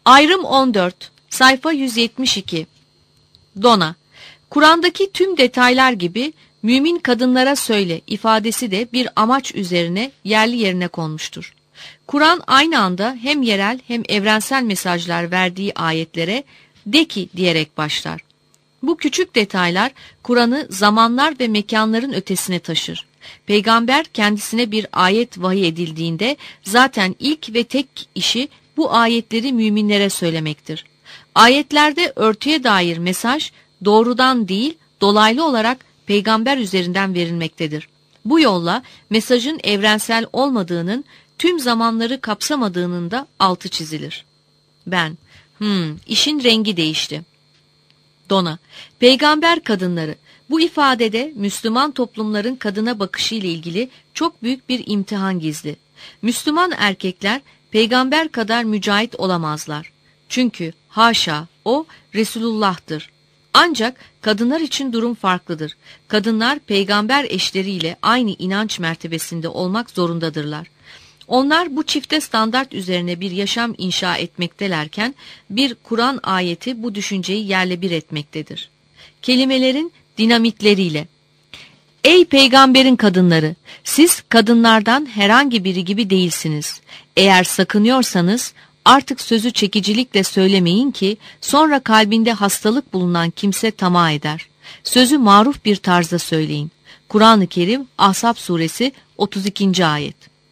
Ayrım 14, sayfa 172. Dona, Kur'an'daki tüm detaylar gibi mümin kadınlara söyle ifadesi de bir amaç üzerine yerli yerine konmuştur. Kur'an aynı anda hem yerel hem evrensel mesajlar verdiği ayetlere de ki diyerek başlar. Bu küçük detaylar Kur'an'ı zamanlar ve mekanların ötesine taşır. Peygamber kendisine bir ayet vahiy edildiğinde zaten ilk ve tek işi bu ayetleri müminlere söylemektir. Ayetlerde örtüye dair mesaj doğrudan değil dolaylı olarak peygamber üzerinden verilmektedir. Bu yolla mesajın evrensel olmadığının, tüm zamanları kapsamadığının da altı çizilir. Ben, işin rengi değişti. Dona, peygamber kadınları, bu ifadede Müslüman toplumların kadına bakışı ile ilgili çok büyük bir imtihan gizli. Müslüman erkekler peygamber kadar mücahit olamazlar. Çünkü haşa o Resulullah'tır. Ancak kadınlar için durum farklıdır. Kadınlar peygamber eşleriyle aynı inanç mertebesinde olmak zorundadırlar. Onlar bu çifte standart üzerine bir yaşam inşa etmektelerken bir Kur'an ayeti bu düşünceyi yerle bir etmektedir. Kelimelerin dinamitleriyle. Ey peygamberin kadınları! Siz kadınlardan herhangi biri gibi değilsiniz. Eğer sakınıyorsanız artık sözü çekicilikle söylemeyin ki sonra kalbinde hastalık bulunan kimse tamah eder. Sözü maruf bir tarzda söyleyin. Kur'an-ı Kerim Ahzab suresi 32. ayet.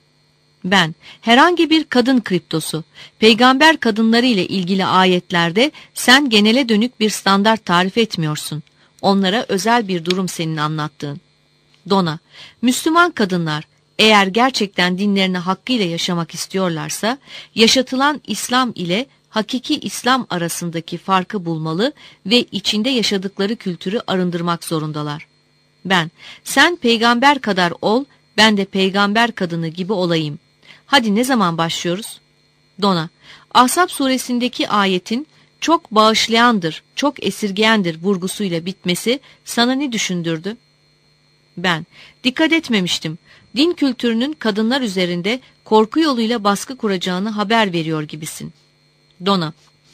Ben, herhangi bir kadın kriptosu, peygamber kadınları ile ilgili ayetlerde sen genele dönük bir standart tarif etmiyorsun. Onlara özel bir durum senin anlattığın. Dona, Müslüman kadınlar eğer gerçekten dinlerini hakkıyla yaşamak istiyorlarsa, yaşatılan İslam ile hakiki İslam arasındaki farkı bulmalı ve içinde yaşadıkları kültürü arındırmak zorundalar. Ben, sen peygamber kadar ol, ben de peygamber kadını gibi olayım. Hadi ne zaman başlıyoruz? Dona, Ahzab suresindeki ayetin çok bağışlayandır, çok esirgeyendir vurgusuyla bitmesi sana ne düşündürdü? Ben, dikkat etmemiştim. Din kültürünün kadınlar üzerinde korku yoluyla baskı kuracağını haber veriyor gibisin. Dona,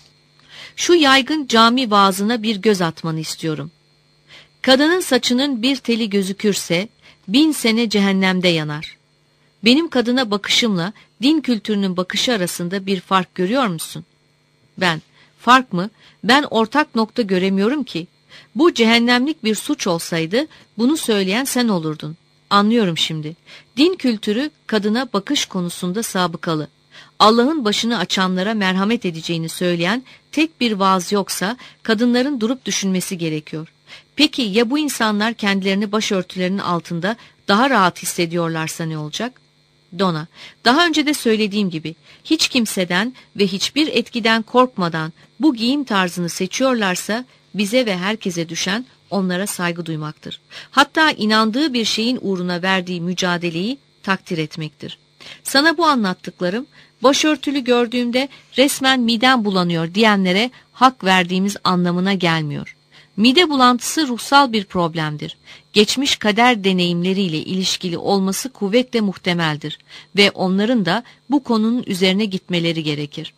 şu yaygın cami vaazına bir göz atmanı istiyorum. Kadının saçının bir teli gözükürse 1000 sene cehennemde yanar. Benim kadına bakışımla din kültürünün bakışı arasında bir fark görüyor musun? Ben, fark mı? Ben ortak nokta göremiyorum ki. Bu cehennemlik bir suç olsaydı bunu söyleyen sen olurdun. Anlıyorum şimdi. Din kültürü kadına bakış konusunda sabıkalı. Allah'ın başını açanlara merhamet edeceğini söyleyen tek bir vaaz yoksa kadınların durup düşünmesi gerekiyor. Peki ya bu insanlar kendilerini başörtülerinin altında daha rahat hissediyorlarsa ne olacak? Dona, daha önce de söylediğim gibi hiç kimseden ve hiçbir etkiden korkmadan bu giyim tarzını seçiyorlarsa bize ve herkese düşen onlara saygı duymaktır. Hatta inandığı bir şeyin uğruna verdiği mücadeleyi takdir etmektir. Sana bu anlattıklarım başörtülü gördüğümde resmen midem bulanıyor diyenlere hak verdiğimiz anlamına gelmiyor. Mide bulantısı ruhsal bir problemdir. Geçmiş kader deneyimleriyle ilişkili olması kuvvetle muhtemeldir ve onların da bu konunun üzerine gitmeleri gerekir.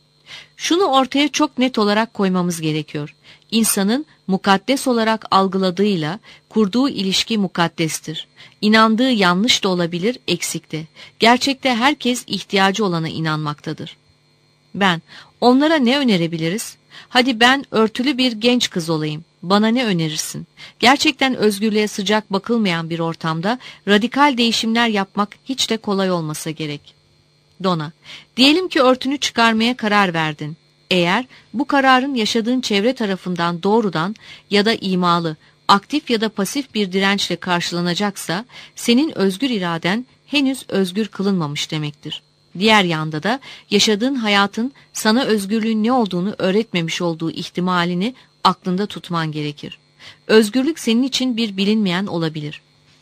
Şunu ortaya çok net olarak koymamız gerekiyor. İnsanın mukaddes olarak algıladığıyla kurduğu ilişki mukaddestir. İnandığı yanlış da olabilir, eksik de. Gerçekte herkes ihtiyacı olana inanmaktadır. Ben, onlara ne önerebiliriz? Hadi ben örtülü bir genç kız olayım. Bana ne önerirsin? Gerçekten özgürlüğe sıcak bakılmayan bir ortamda radikal değişimler yapmak hiç de kolay olmasa gerek. Dona, diyelim ki örtünü çıkarmaya karar verdin. Eğer bu kararın yaşadığın çevre tarafından doğrudan ya da imalı, aktif ya da pasif bir dirençle karşılanacaksa, senin özgür iraden henüz özgür kılınmamış demektir. Diğer yanda da yaşadığın hayatın sana özgürlüğün ne olduğunu öğretmemiş olduğu ihtimalini aklında tutman gerekir. Özgürlük senin için bir bilinmeyen olabilir.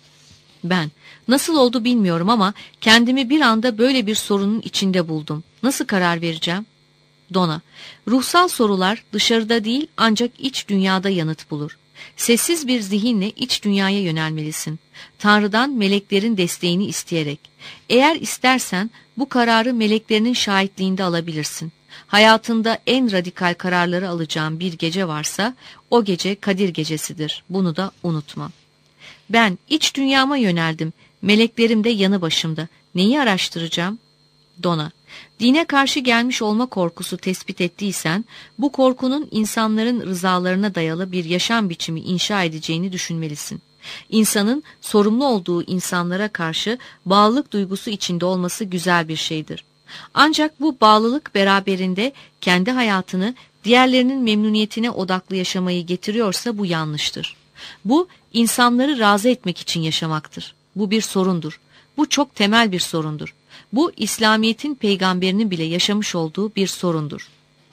Ben, nasıl oldu bilmiyorum ama kendimi bir anda böyle bir sorunun içinde buldum. Nasıl karar vereceğim? Dona, ruhsal sorular dışarıda değil ancak iç dünyada yanıt bulur. Sessiz bir zihinle iç dünyaya yönelmelisin. Tanrı'dan meleklerin desteğini isteyerek. Eğer istersen bu kararı meleklerinin şahitliğinde alabilirsin. Hayatında en radikal kararları alacağın bir gece varsa o gece Kadir Gecesidir. Bunu da unutma. Ben iç dünyama yöneldim. Meleklerim de yanı başımda. Neyi araştıracağım? Dona. Dine karşı gelmiş olma korkusu tespit ettiysen, bu korkunun insanların rızalarına dayalı bir yaşam biçimi inşa edeceğini düşünmelisin. İnsanın sorumlu olduğu insanlara karşı bağlılık duygusu içinde olması güzel bir şeydir. Ancak bu bağlılık beraberinde kendi hayatını diğerlerinin memnuniyetine odaklı yaşamayı getiriyorsa bu yanlıştır. Bu, insanları razı etmek için yaşamaktır. Bu bir sorundur. Bu çok temel bir sorundur. Bu, İslamiyet'in peygamberinin bile yaşamış olduğu bir sorundur.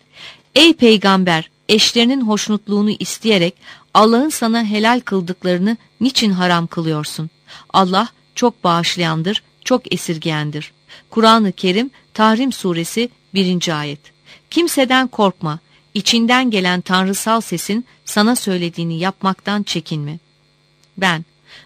Ey peygamber, eşlerinin hoşnutluğunu isteyerek Allah'ın sana helal kıldıklarını niçin haram kılıyorsun? Allah çok bağışlayandır, çok esirgeyendir. Kur'an-ı Kerim, Tahrim Suresi 1. Ayet. Kimseden korkma, içinden gelen tanrısal sesin sana söylediğini yapmaktan çekinme. Ben,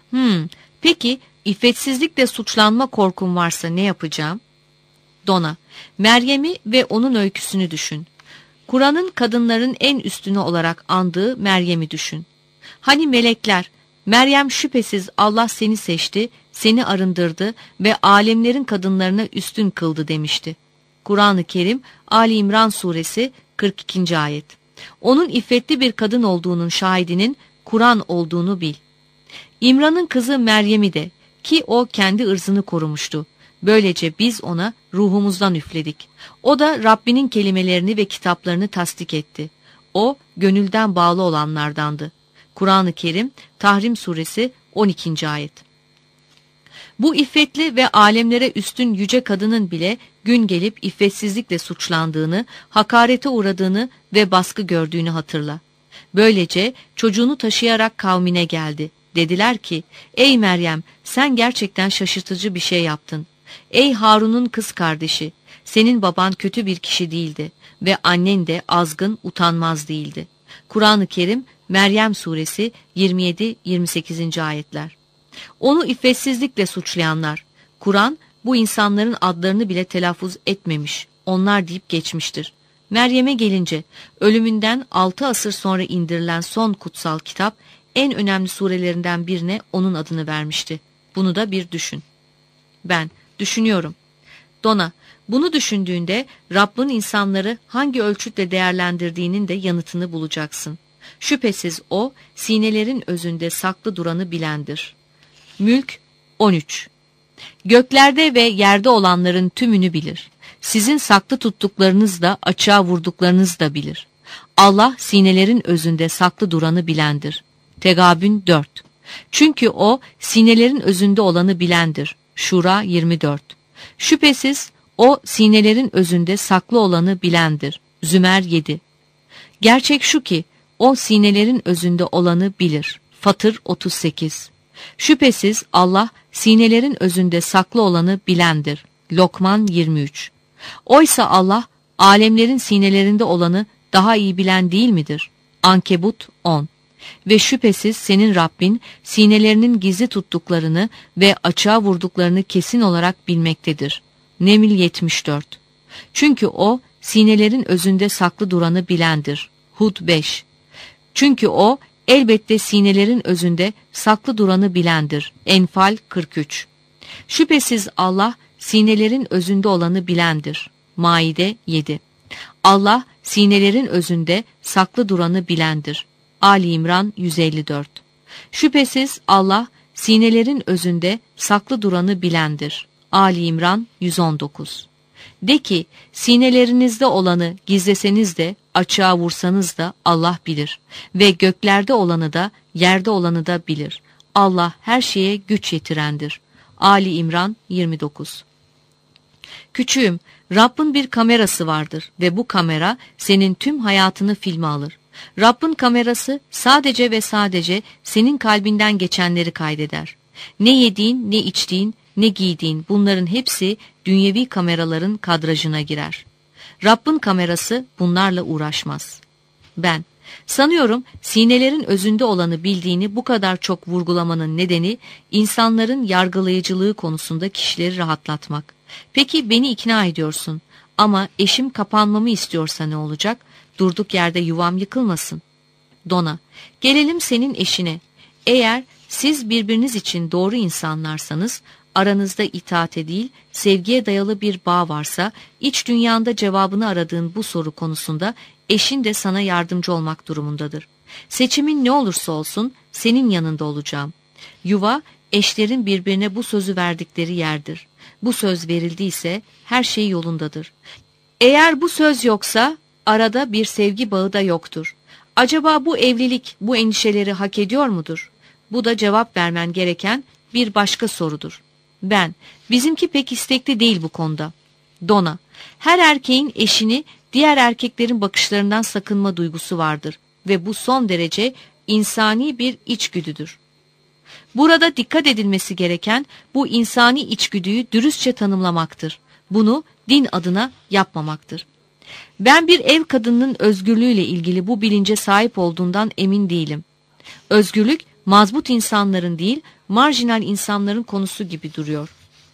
peki iffetsizlikle suçlanma korkum varsa ne yapacağım? Dona, Meryem'i ve onun öyküsünü düşün. Kur'an'ın kadınların en üstünü olarak andığı Meryem'i düşün. Hani melekler, Meryem şüphesiz Allah seni seçti, seni arındırdı ve alemlerin kadınlarına üstün kıldı demişti. Kur'an-ı Kerim, Ali İmran Suresi 42. Ayet. Onun iffetli bir kadın olduğunun şahidinin Kur'an olduğunu bil. İmran'ın kızı Meryem'i de, ki o kendi ırzını korumuştu. Böylece biz ona ruhumuzdan üfledik. O da Rabbinin kelimelerini ve kitaplarını tasdik etti. O, gönülden bağlı olanlardandı. Kur'an-ı Kerim, Tahrim Suresi 12. Ayet. Bu iffetli ve alemlere üstün yüce kadının bile gün gelip iffetsizlikle suçlandığını, hakarete uğradığını ve baskı gördüğünü hatırla. Böylece çocuğunu taşıyarak kavmine geldi. Dediler ki, ey Meryem, sen gerçekten şaşırtıcı bir şey yaptın. Ey Harun'un kız kardeşi, senin baban kötü bir kişi değildi ve annen de azgın, utanmaz değildi. Kur'an-ı Kerim, Meryem Suresi 27-28. Ayetler. Onu iffetsizlikle suçlayanlar, Kur'an bu insanların adlarını bile telaffuz etmemiş, onlar deyip geçmiştir. Meryem'e gelince, ölümünden 6 asır sonra indirilen son kutsal kitap, en önemli surelerinden birine onun adını vermişti. Bunu da bir düşün. Ben düşünüyorum. Dona, bunu düşündüğünde Rabbin insanları hangi ölçütle değerlendirdiğinin de yanıtını bulacaksın. Şüphesiz o, sinelerin özünde saklı duranı bilendir. Mülk 13. Göklerde ve yerde olanların tümünü bilir. Sizin saklı tuttuklarınız da açığa vurduklarınız da bilir. Allah sinelerin özünde saklı duranı bilendir. Tegabün 4. Çünkü o sinelerin özünde olanı bilendir. Şura 24. Şüphesiz o sinelerin özünde saklı olanı bilendir. Zümer 7. Gerçek şu ki o sinelerin özünde olanı bilir. Fatır 38. Şüphesiz Allah sinelerin özünde saklı olanı bilendir. Lokman 23. Oysa Allah alemlerin sinelerinde olanı daha iyi bilen değil midir? Ankebut 10. Ve şüphesiz senin Rabbin sinelerinin gizli tuttuklarını ve açığa vurduklarını kesin olarak bilmektedir. Neml 74. Çünkü o sinelerin özünde saklı duranı bilendir. Hud 5. Çünkü o elbette sinelerin özünde saklı duranı bilendir. Enfal 43. Şüphesiz Allah sinelerin özünde olanı bilendir. Maide 7. Allah sinelerin özünde saklı duranı bilendir. Ali İmran 154. Şüphesiz Allah sinelerin özünde saklı duranı bilendir. Ali İmran 119. De ki sinelerinizde olanı gizleseniz de açığa vursanız da Allah bilir ve göklerde olanı da yerde olanı da bilir. Allah her şeye güç yetirendir. Ali İmran 29. Küçüğüm, Rabbin bir kamerası vardır ve bu kamera senin tüm hayatını filme alır. Rabbin kamerası sadece ve sadece senin kalbinden geçenleri kaydeder. Ne yediğin, ne içtiğin, ne giydiğin bunların hepsi dünyevi kameraların kadrajına girer. Rabbin kamerası bunlarla uğraşmaz. Ben, Sanıyorum sinelerin özünde olanı bildiğini bu kadar çok vurgulamanın nedeni insanların yargılayıcılığı konusunda kişileri rahatlatmak. Peki beni ikna ediyorsun ama eşim kapanmamı istiyorsa ne olacak? Durduk yerde yuvam yıkılmasın. Dona, gelelim senin eşine. Eğer siz birbiriniz için doğru insanlarsanız, aranızda itaate değil, sevgiye dayalı bir bağ varsa, iç dünyanda cevabını aradığın bu soru konusunda eşin de sana yardımcı olmak durumundadır. Seçimin ne olursa olsun senin yanında olacağım. Yuva, eşlerin birbirine bu sözü verdikleri yerdir. Bu söz verildiyse her şey yolundadır. Eğer bu söz yoksa arada bir sevgi bağı da yoktur. Acaba bu evlilik bu endişeleri hak ediyor mudur? Bu da cevap vermen gereken bir başka sorudur. Bizimki pek istekli değil bu konuda. Dona, her erkeğin eşini diğer erkeklerin bakışlarından sakınma duygusu vardır ve bu son derece insani bir içgüdüdür. Burada dikkat edilmesi gereken bu insani içgüdüyü dürüstçe tanımlamaktır. Bunu din adına yapmamaktır. Ben bir ev kadınının özgürlüğüyle ilgili bu bilince sahip olduğundan emin değilim. Özgürlük, mazbut insanların değil, marjinal insanların konusu gibi duruyor.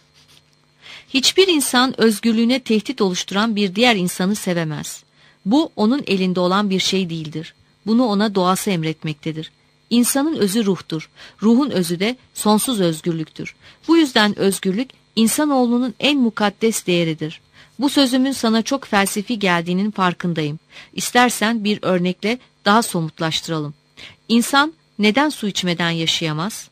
Hiçbir insan özgürlüğüne tehdit oluşturan bir diğer insanı sevemez. Bu onun elinde olan bir şey değildir. Bunu ona doğası emretmektedir. İnsanın özü ruhtur. Ruhun özü de sonsuz özgürlüktür. Bu yüzden özgürlük, insanoğlunun en mukaddes değeridir. Bu sözümün sana çok felsefi geldiğinin farkındayım. İstersen bir örnekle daha somutlaştıralım. İnsan neden su içmeden yaşayamaz?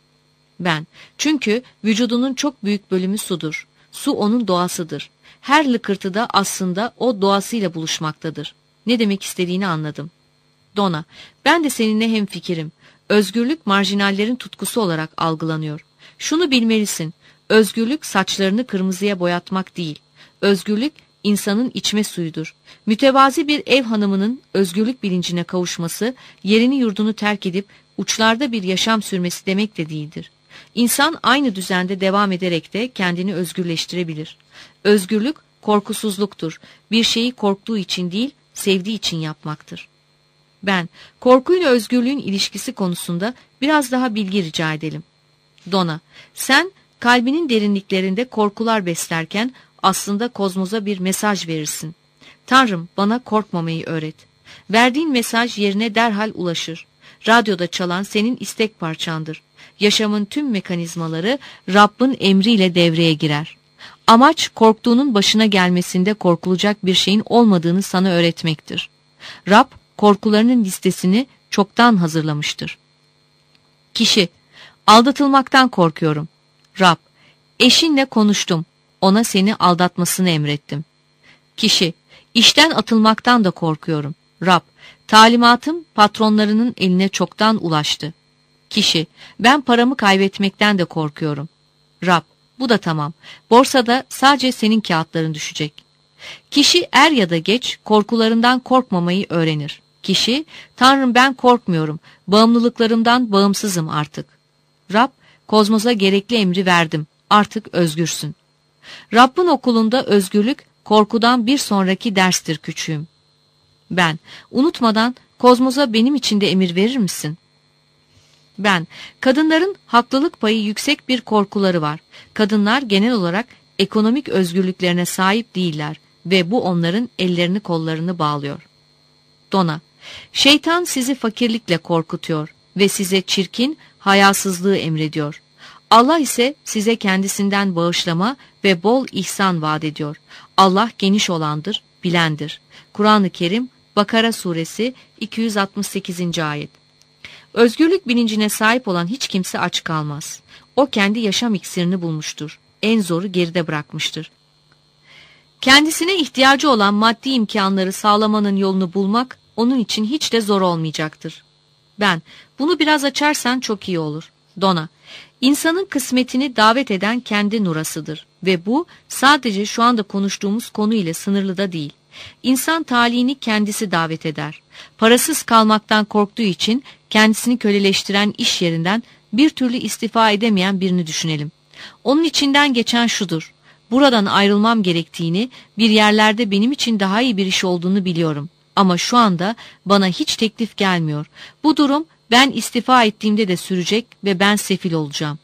Çünkü vücudunun çok büyük bölümü sudur. Su onun doğasıdır. Her lıkırtıda aslında o doğasıyla buluşmaktadır. Ne demek istediğini anladım. Dona, ben de seninle hemfikirim. Özgürlük marjinallerin tutkusu olarak algılanıyor. Şunu bilmelisin, özgürlük saçlarını kırmızıya boyatmak değil. Özgürlük insanın içme suyudur. Mütevazi bir ev hanımının özgürlük bilincine kavuşması, yerini yurdunu terk edip uçlarda bir yaşam sürmesi demek de değildir. İnsan aynı düzende devam ederek de kendini özgürleştirebilir. Özgürlük korkusuzluktur. Bir şeyi korktuğu için değil, sevdiği için yapmaktır. Korkuyla özgürlüğün ilişkisi konusunda biraz daha bilgi rica edelim. Dona, sen kalbinin derinliklerinde korkular beslerken aslında kozmoza bir mesaj verirsin. Tanrım, bana korkmamayı öğret. Verdiğin mesaj yerine derhal ulaşır. Radyoda çalan senin istek parçandır. Yaşamın tüm mekanizmaları Rabb'in emriyle devreye girer. Amaç korktuğunun başına gelmesinde korkulacak bir şeyin olmadığını sana öğretmektir. Rab korkularının listesini çoktan hazırlamıştır. Kişi, aldatılmaktan korkuyorum. Rab, eşinle konuştum. Ona seni aldatmasını emrettim. Kişi, işten atılmaktan da korkuyorum. Rab, talimatım patronlarının eline çoktan ulaştı. Kişi, ben paramı kaybetmekten de korkuyorum. Rab, bu da tamam. Borsada sadece senin kağıtların düşecek. Kişi er ya da geç korkularından korkmamayı öğrenir. Kişi, Tanrım ben korkmuyorum, bağımlılıklarımdan bağımsızım artık. Rab, kozmosa gerekli emri verdim, artık özgürsün. Rabbin okulunda özgürlük, korkudan bir sonraki derstir küçüğüm. Unutmadan kozmosa benim için de emir verir misin? Kadınların haklılık payı yüksek bir korkuları var. Kadınlar genel olarak ekonomik özgürlüklerine sahip değiller ve bu onların ellerini kollarını bağlıyor. Dona, şeytan sizi fakirlikle korkutuyor ve size çirkin, hayasızlığı emrediyor. Allah ise size kendisinden bağışlama ve bol ihsan vaat ediyor. Allah geniş olandır, bilendir. Kur'an-ı Kerim, Bakara suresi 268. ayet. Özgürlük bilincine sahip olan hiç kimse aç kalmaz. O kendi yaşam iksirini bulmuştur. En zoru geride bırakmıştır. Kendisine ihtiyacı olan maddi imkanları sağlamanın yolunu bulmak onun için hiç de zor olmayacaktır. Bunu biraz açarsan çok iyi olur. Dona, insanın kısmetini davet eden kendi nurasıdır ve bu sadece şu anda konuştuğumuz konu ile sınırlı da değil. İnsan talihini kendisi davet eder. Parasız kalmaktan korktuğu için kendisini köleleştiren iş yerinden bir türlü istifa edemeyen birini düşünelim. Onun içinden geçen şudur: buradan ayrılmam gerektiğini, bir yerlerde benim için daha iyi bir iş olduğunu biliyorum. Ama şu anda bana hiç teklif gelmiyor. Bu durum ben istifa ettiğimde de sürecek ve ben sefil olacağım.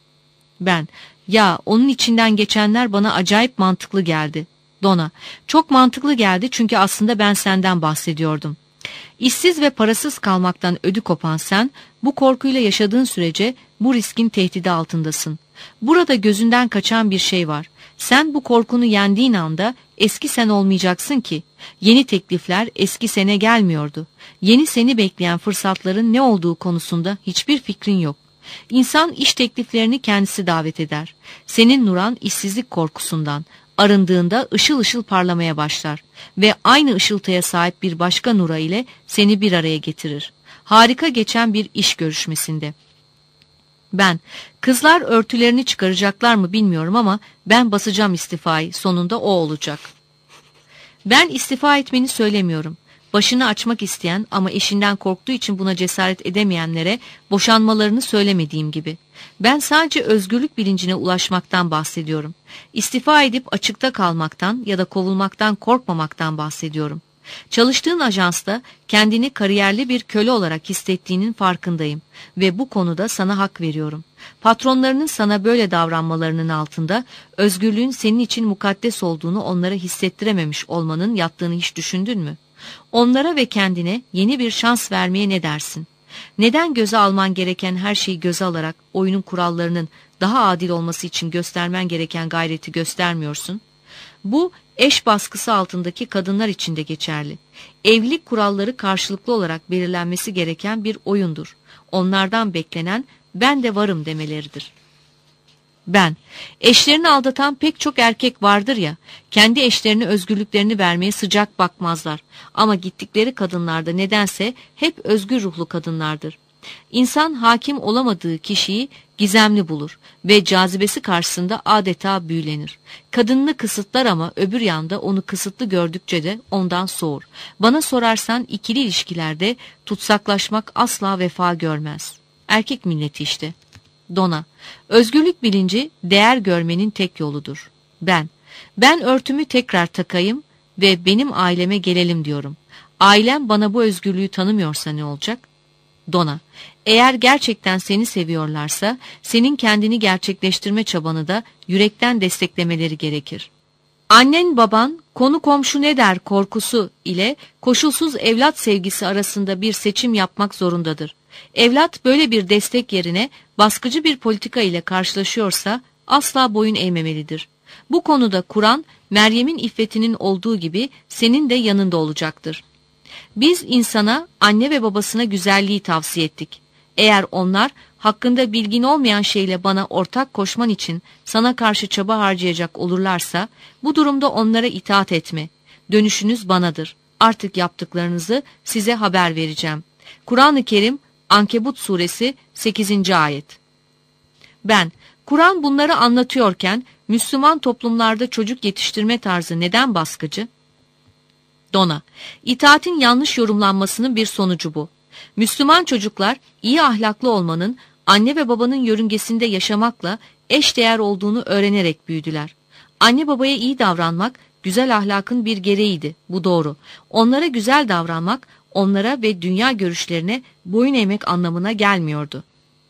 Ya onun içinden geçenler bana acayip mantıklı geldi. Donna, çok mantıklı geldi çünkü aslında ben senden bahsediyordum. İşsiz ve parasız kalmaktan ödü kopan sen, bu korkuyla yaşadığın sürece bu riskin tehdidi altındasın. Burada gözünden kaçan bir şey var. Sen bu korkunu yendiğin anda eski sen olmayacaksın ki. Yeni teklifler eski sene gelmiyordu. Yeni seni bekleyen fırsatların ne olduğu konusunda hiçbir fikrin yok. İnsan iş tekliflerini kendisi davet eder. Senin nuran işsizlik korkusundan. Arındığında ışıl ışıl parlamaya başlar ve aynı ışıltıya sahip bir başka nura ile seni bir araya getirir. Harika geçen bir iş görüşmesinde. Kızlar örtülerini çıkaracaklar mı bilmiyorum ama ben basacağım istifayı, sonunda o olacak. Ben istifa etmeni söylemiyorum. Başını açmak isteyen ama eşinden korktuğu için buna cesaret edemeyenlere boşanmalarını söylemediğim gibi. Ben sadece özgürlük bilincine ulaşmaktan bahsediyorum. İstifa edip açıkta kalmaktan ya da kovulmaktan korkmamaktan bahsediyorum. Çalıştığın ajansta kendini kariyerli bir köle olarak hissettiğinin farkındayım ve bu konuda sana hak veriyorum. Patronlarının sana böyle davranmalarının altında özgürlüğün senin için mukaddes olduğunu onlara hissettirememiş olmanın yattığını hiç düşündün mü? Onlara ve kendine yeni bir şans vermeye ne dersin? Neden göze alman gereken her şeyi göze alarak oyunun kurallarının daha adil olması için göstermen gereken gayreti göstermiyorsun? Bu eş baskısı altındaki kadınlar için de geçerli. Evlilik kuralları karşılıklı olarak belirlenmesi gereken bir oyundur. Onlardan beklenen ben de varım demeleridir. Eşlerini aldatan pek çok erkek vardır ya, kendi eşlerine özgürlüklerini vermeye sıcak bakmazlar. Ama gittikleri kadınlarda nedense hep özgür ruhlu kadınlardır. İnsan hakim olamadığı kişiyi gizemli bulur ve cazibesi karşısında adeta büyülenir. Kadınını kısıtlar ama öbür yanda onu kısıtlı gördükçe de ondan soğur. Bana sorarsan ikili ilişkilerde tutsaklaşmak asla vefa görmez. Erkek milleti işte. Donna, özgürlük bilinci değer görmenin tek yoludur. Ben örtümü tekrar takayım ve benim aileme gelelim diyorum. Ailem bana bu özgürlüğü tanımıyorsa ne olacak? Donna, eğer gerçekten seni seviyorlarsa senin kendini gerçekleştirme çabanı da yürekten desteklemeleri gerekir. Annen baban konu komşu ne der korkusu ile koşulsuz evlat sevgisi arasında bir seçim yapmak zorundadır. Evlat böyle bir destek yerine baskıcı bir politika ile karşılaşıyorsa asla boyun eğmemelidir. Bu konuda Kur'an, Meryem'in iffetinin olduğu gibi senin de yanında olacaktır. Biz insana anne ve babasına güzelliği tavsiye ettik. Eğer onlar hakkında bilgin olmayan şeyle bana ortak koşman için sana karşı çaba harcayacak olurlarsa bu durumda onlara itaat etme. Dönüşünüz banadır. Artık yaptıklarınızı size haber vereceğim. Kur'an-ı Kerim Ankebut suresi 8. ayet. Kur'an bunları anlatıyorken Müslüman toplumlarda çocuk yetiştirme tarzı neden baskıcı? Donna, itaatin yanlış yorumlanmasının bir sonucu bu. Müslüman çocuklar iyi ahlaklı olmanın anne ve babanın yörüngesinde yaşamakla eşdeğer olduğunu öğrenerek büyüdüler. Anne babaya iyi davranmak güzel ahlakın bir gereğiydi, bu doğru. Onlara güzel davranmak onlara ve dünya görüşlerine boyun eğmek anlamına gelmiyordu.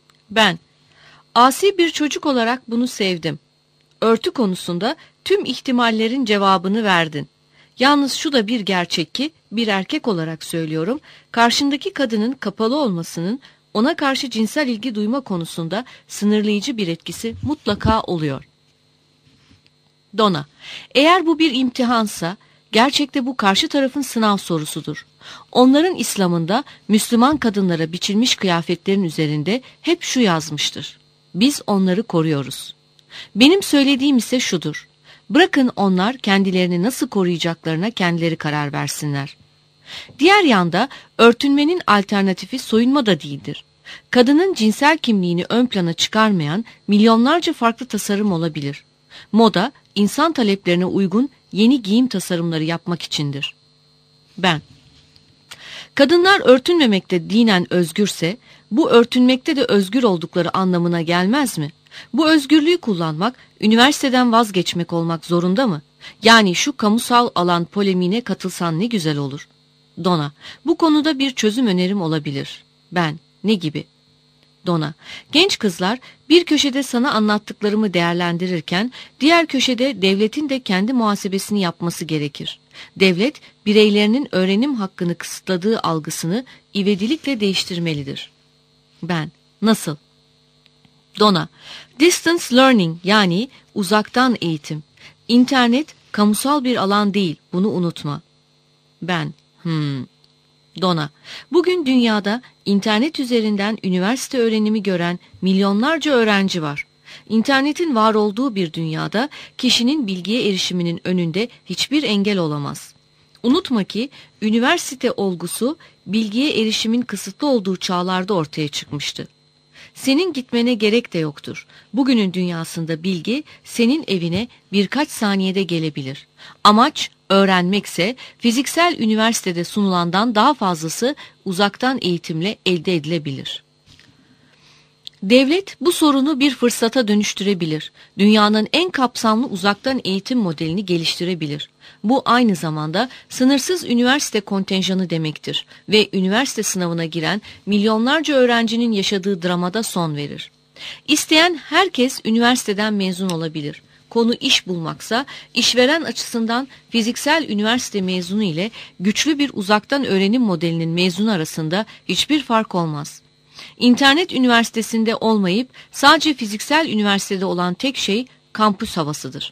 Asi bir çocuk olarak bunu sevdim. Örtü konusunda tüm ihtimallerin cevabını verdin. Yalnız şu da bir gerçek ki, bir erkek olarak söylüyorum, karşındaki kadının kapalı olmasının ona karşı cinsel ilgi duyma konusunda sınırlayıcı bir etkisi mutlaka oluyor. Donna, eğer bu bir imtihansa, gerçekte bu karşı tarafın sınav sorusudur. Onların İslam'ında Müslüman kadınlara biçilmiş kıyafetlerin üzerinde hep şu yazmıştır: biz onları koruyoruz. Benim söylediğim ise şudur: bırakın onlar kendilerini nasıl koruyacaklarına kendileri karar versinler. Diğer yanda örtünmenin alternatifi soyunma da değildir. Kadının cinsel kimliğini ön plana çıkarmayan milyonlarca farklı tasarım olabilir. Moda, insan taleplerine uygun yeni giyim tasarımları yapmak içindir. Kadınlar örtünmemekte dinen özgürse, bu örtünmekte de özgür oldukları anlamına gelmez mi? Bu özgürlüğü kullanmak, üniversiteden vazgeçmek olmak zorunda mı? Yani şu kamusal alan polemiğine katılsan ne güzel olur. Dona, bu konuda bir çözüm önerim olabilir. Ben, ne gibi? Dona, genç kızlar bir köşede sana anlattıklarımı değerlendirirken diğer köşede devletin de kendi muhasebesini yapması gerekir. Devlet, bireylerinin öğrenim hakkını kısıtladığı algısını ivedilikle değiştirmelidir. Ben, nasıl? Dona, distance learning yani uzaktan eğitim. İnternet kamusal bir alan değil, bunu unutma. Ben, Dona, bugün dünyada internet üzerinden üniversite öğrenimi gören milyonlarca öğrenci var. İnternetin var olduğu bir dünyada kişinin bilgiye erişiminin önünde hiçbir engel olamaz. Unutma ki üniversite olgusu bilgiye erişimin kısıtlı olduğu çağlarda ortaya çıkmıştı. Senin gitmene gerek de yoktur. Bugünün dünyasında bilgi senin evine birkaç saniyede gelebilir. Amaç öğrenmekse fiziksel üniversitede sunulandan daha fazlası uzaktan eğitimle elde edilebilir. Devlet bu sorunu bir fırsata dönüştürebilir. Dünyanın en kapsamlı uzaktan eğitim modelini geliştirebilir. Bu aynı zamanda sınırsız üniversite kontenjanı demektir ve üniversite sınavına giren milyonlarca öğrencinin yaşadığı dramada son verir. İsteyen herkes üniversiteden mezun olabilir. Konu iş bulmaksa, işveren açısından fiziksel üniversite mezunu ile güçlü bir uzaktan öğrenim modelinin mezunu arasında hiçbir fark olmaz. İnternet üniversitesinde olmayıp sadece fiziksel üniversitede olan tek şey kampüs havasıdır.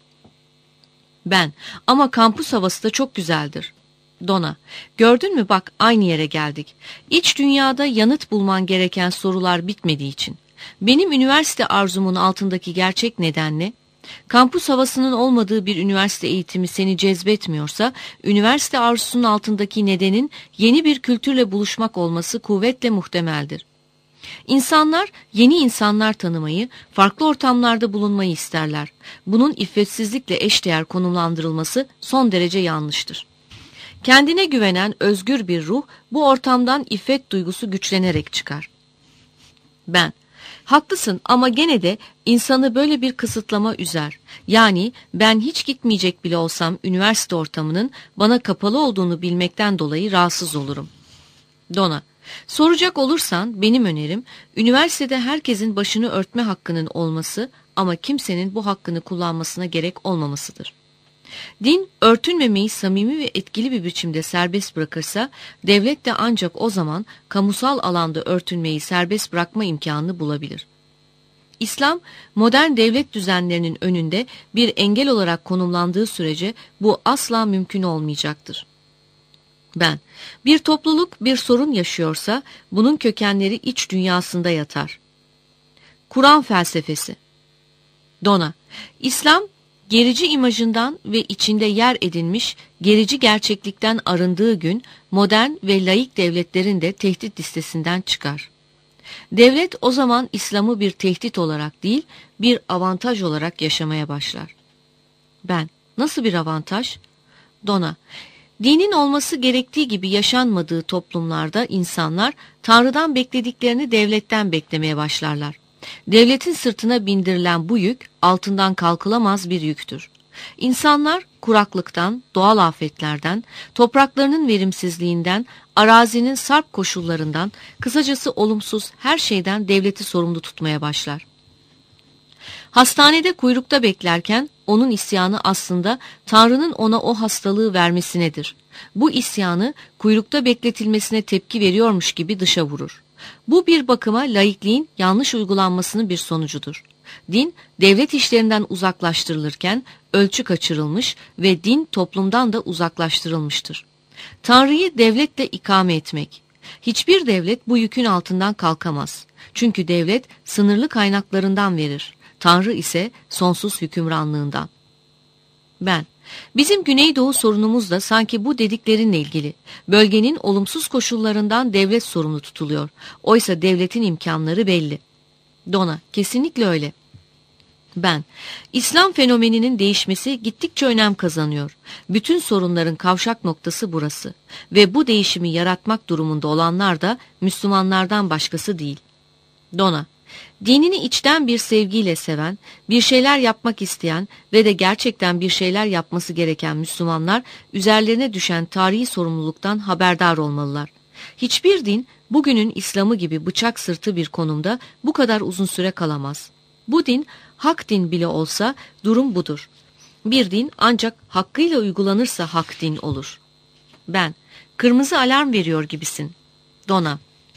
Ben, ama kampüs havası da çok güzeldir. Dona, gördün mü bak aynı yere geldik. İç dünyada yanıt bulman gereken sorular bitmediği için. Benim üniversite arzumun altındaki gerçek neden ne? Kampüs havasının olmadığı bir üniversite eğitimi seni cezbetmiyorsa, üniversite arzusunun altındaki nedenin yeni bir kültürle buluşmak olması kuvvetle muhtemeldir. İnsanlar yeni insanlar tanımayı, farklı ortamlarda bulunmayı isterler. Bunun iffetsizlikle eşdeğer konumlandırılması son derece yanlıştır. Kendine güvenen özgür bir ruh bu ortamdan iffet duygusu güçlenerek çıkar. Ben, haklısın ama gene de insanı böyle bir kısıtlama üzer. Yani ben hiç gitmeyecek bile olsam üniversite ortamının bana kapalı olduğunu bilmekten dolayı rahatsız olurum. Dona, soracak olursan benim önerim üniversitede herkesin başını örtme hakkının olması ama kimsenin bu hakkını kullanmasına gerek olmamasıdır. Din örtünmemeyi samimi ve etkili bir biçimde serbest bırakırsa devlet de ancak o zaman kamusal alanda örtünmeyi serbest bırakma imkanını bulabilir. İslam modern devlet düzenlerinin önünde bir engel olarak konumlandığı sürece bu asla mümkün olmayacaktır. Ben, bir topluluk bir sorun yaşıyorsa bunun kökenleri iç dünyasında yatar. Kur'an felsefesi. Dona, İslam gerici imajından ve içinde yer edinmiş gerici gerçeklikten arındığı gün modern ve laik devletlerin de tehdit listesinden çıkar. Devlet o zaman İslam'ı bir tehdit olarak değil bir avantaj olarak yaşamaya başlar. Ben, nasıl bir avantaj? Dona, dinin olması gerektiği gibi yaşanmadığı toplumlarda insanlar Tanrı'dan beklediklerini devletten beklemeye başlarlar. Devletin sırtına bindirilen bu yük altından kalkılamaz bir yüktür. İnsanlar kuraklıktan, doğal afetlerden, topraklarının verimsizliğinden, arazinin sarp koşullarından, kısacası olumsuz her şeyden devleti sorumlu tutmaya başlar. Hastanede kuyrukta beklerken onun isyanı aslında Tanrı'nın ona o hastalığı vermesinedir. Bu isyanı kuyrukta bekletilmesine tepki veriyormuş gibi dışa vurur. Bu bir bakıma laikliğin yanlış uygulanmasının bir sonucudur. Din, devlet işlerinden uzaklaştırılırken ölçü kaçırılmış ve din toplumdan da uzaklaştırılmıştır. Tanrı'yı devletle ikame etmek. Hiçbir devlet bu yükün altından kalkamaz. Çünkü devlet sınırlı kaynaklarından verir. Tanrı ise sonsuz hükümranlığından. Ben, bizim Güneydoğu sorunumuz da sanki bu dediklerinle ilgili. Bölgenin olumsuz koşullarından devlet sorumlu tutuluyor. Oysa devletin imkanları belli. Dona, kesinlikle öyle. Ben, İslam fenomeninin değişmesi gittikçe önem kazanıyor. Bütün sorunların kavşak noktası burası. Ve bu değişimi yaratmak durumunda olanlar da Müslümanlardan başkası değil. Dona, Dinini içten bir sevgiyle seven, bir şeyler yapmak isteyen ve de gerçekten bir şeyler yapması gereken Müslümanlar üzerlerine düşen tarihi sorumluluktan haberdar olmalılar. Hiçbir din bugünün İslam'ı gibi bıçak sırtı bir konumda bu kadar uzun süre kalamaz. Bu din hak din bile olsa durum budur. Bir din ancak hakkıyla uygulanırsa hak din olur. Ben, kırmızı alarm veriyor gibisin. Dona.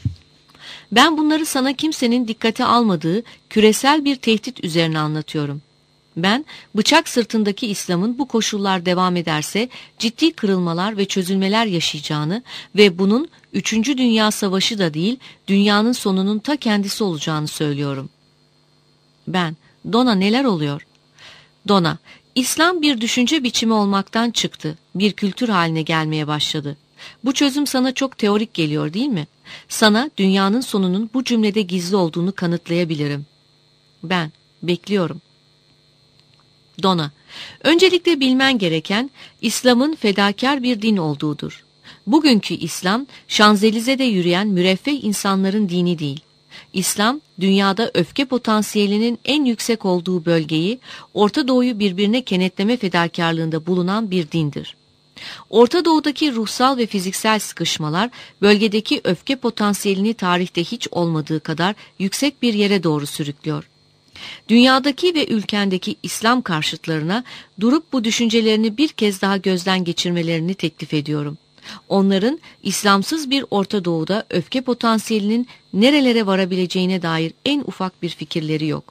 Ben bunları sana kimsenin dikkate almadığı küresel bir tehdit üzerine anlatıyorum. Ben, bıçak sırtındaki İslam'ın bu koşullar devam ederse ciddi kırılmalar ve çözülmeler yaşayacağını ve bunun 3. Dünya Savaşı da değil, dünyanın sonunun ta kendisi olacağını söylüyorum. Ben, Dona neler oluyor? Dona, İslam bir düşünce biçimi olmaktan çıktı, bir kültür haline gelmeye başladı. Bu çözüm sana çok teorik geliyor değil mi? Sana dünyanın sonunun bu cümlede gizli olduğunu kanıtlayabilirim. Ben, bekliyorum. Dona, öncelikle bilmen gereken İslam'ın fedakar bir din olduğudur. Bugünkü İslam, Şanzelize'de yürüyen müreffeh insanların dini değil. İslam, dünyada öfke potansiyelinin en yüksek olduğu bölgeyi, Orta Doğu'yu birbirine kenetleme fedakarlığında bulunan bir dindir. Orta Doğu'daki ruhsal ve fiziksel sıkışmalar, bölgedeki öfke potansiyelini tarihte hiç olmadığı kadar yüksek bir yere doğru sürüklüyor. Dünyadaki ve ülkendeki İslam karşıtlarına durup bu düşüncelerini bir kez daha gözden geçirmelerini teklif ediyorum. Onların İslamsız bir Orta Doğu'da öfke potansiyelinin nerelere varabileceğine dair en ufak bir fikirleri yok.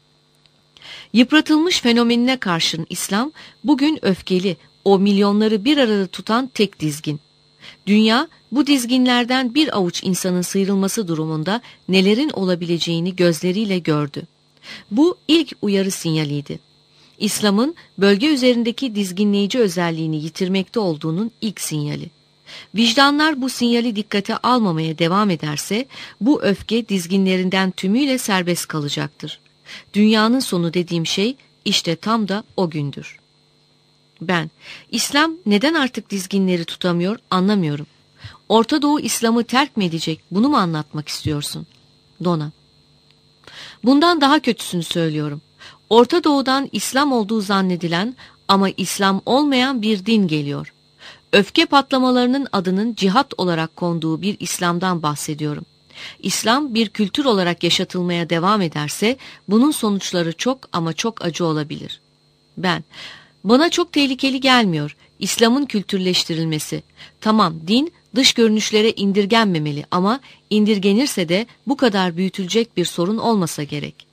Yıpratılmış fenomenine karşın İslam bugün öfkeli, o milyonları bir arada tutan tek dizgin. Dünya bu dizginlerden bir avuç insanın sıyrılması durumunda nelerin olabileceğini gözleriyle gördü. Bu ilk uyarı sinyaliydi. İslam'ın bölge üzerindeki dizginleyici özelliğini yitirmekte olduğunun ilk sinyali. Vicdanlar bu sinyali dikkate almamaya devam ederse bu öfke dizginlerinden tümüyle serbest kalacaktır. Dünyanın sonu dediğim şey işte tam da o gündür. Ben, İslam neden artık dizginleri tutamıyor anlamıyorum. Orta Doğu İslam'ı terk mi edecek, bunu mu anlatmak istiyorsun? Dona. Bundan daha kötüsünü söylüyorum. Orta Doğu'dan İslam olduğu zannedilen ama İslam olmayan bir din geliyor. Öfke patlamalarının adının cihat olarak konduğu bir İslam'dan bahsediyorum. İslam bir kültür olarak yaşatılmaya devam ederse bunun sonuçları çok ama çok acı olabilir. Bana çok tehlikeli gelmiyor İslam'ın kültürleştirilmesi. Tamam, din dış görünüşlere indirgenmemeli ama indirgenirse de bu kadar büyütülecek bir sorun olmasa gerek.